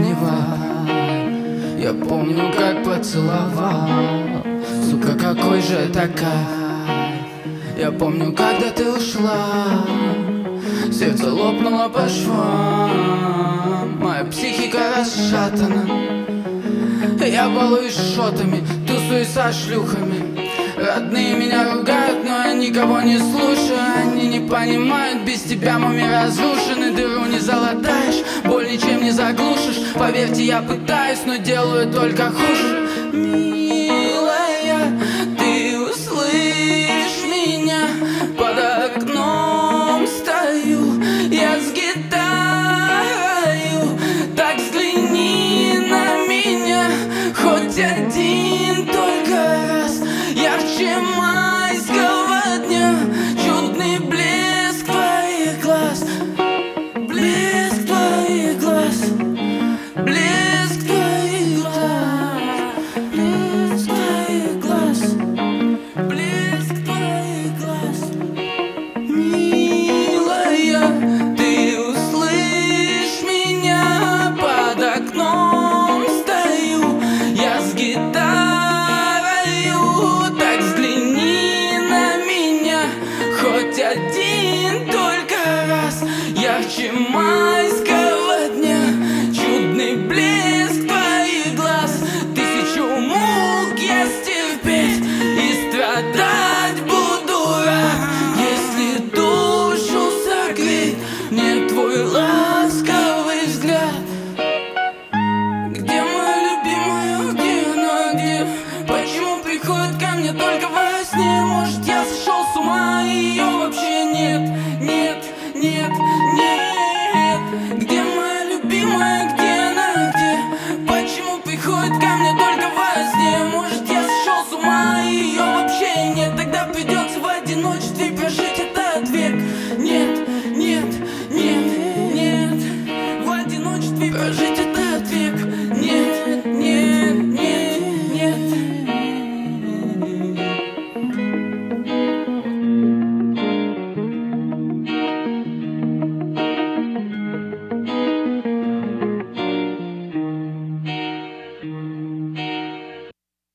сомневай. Я помню, как поцеловал. Сука, какой же это кайф. Я помню, когда ты ушла, сердце лопнуло по швам. Моя психика расшатана. Я балуюсь шотами, тусуюсь со шлюхами. Родные меня ругают, но я никого не слушаю. Они не понимают, без тебя мой мир разрушен. И дыру не залатаешь, боль ничем не заглушишь. Поверьте, я пытаюсь, но делаю только хуже.